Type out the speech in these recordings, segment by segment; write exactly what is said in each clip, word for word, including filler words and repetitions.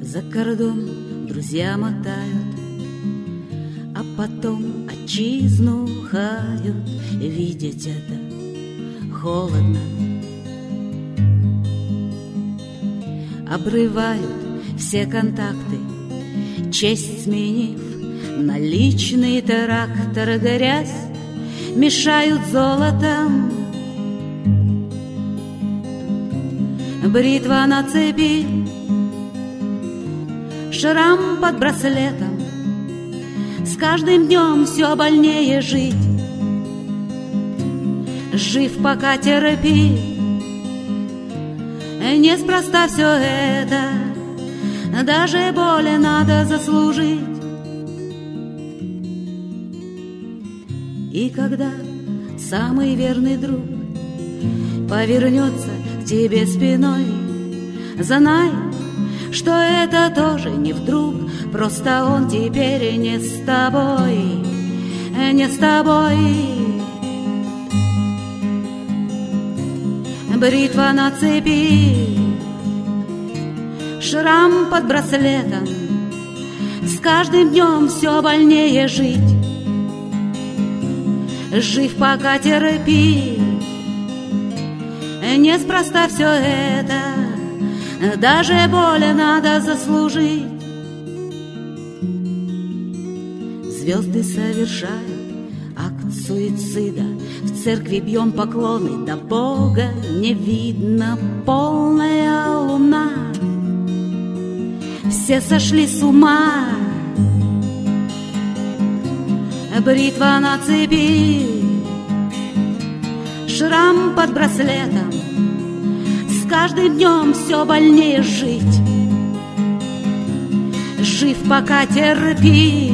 За кордон друзья мотают, а потом отчизну хают. Видеть это холодно. Обрывают все контакты, честь сменив на личный трактор. Грязь мешают золотом, бритва на цепи, шрам под браслетом. С каждым днем все больнее жить. Жив, пока терпи. Неспроста все это, даже боли надо заслужить. И когда самый верный друг повернется к тебе спиной, знай, что это тоже не вдруг. Просто он теперь не с тобой, не с тобой. Бритва на цепи, шрам под браслетом. С каждым днем все больнее жить. Жив, пока терпи. Неспроста все это, даже боли надо заслужить. Звезды совершают акт суицида. В церкви бьем поклоны, до Бога не видно. Полная луна, все сошли с ума. Бритва на цепи, шрам под браслетом. С каждым днем все больнее жить. Жив, пока терпи.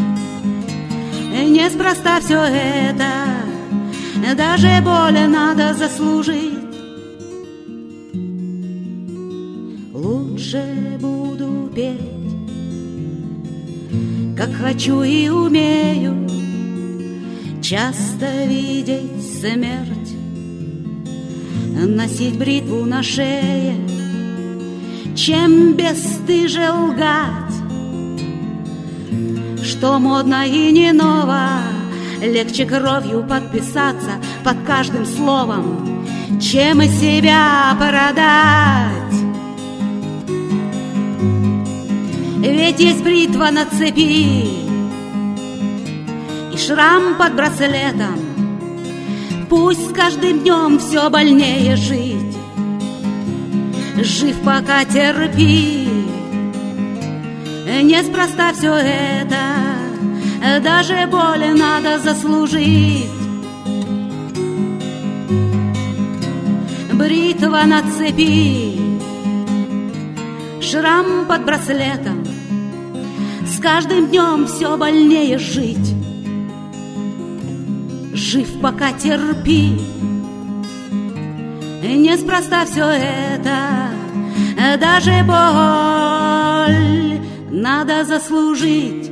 Неспроста все это, даже боли надо заслужить. Лучше буду петь, как хочу и умею, часто видеть смерть, носить бритву на шее, чем бесстыже лгать. Что модно и не ново, легче кровью подписаться под каждым словом, чем себя продать. Ведь есть бритва на цепи и шрам под браслетом. Пусть с каждым днем все больнее жить. Жив, пока терпи. Неспроста все это, даже боли надо заслужить. Бритва на цепи, шрам под браслетом. С каждым днем все больнее жить. Жив, пока терпи. Неспроста все это, даже боль надо заслужить.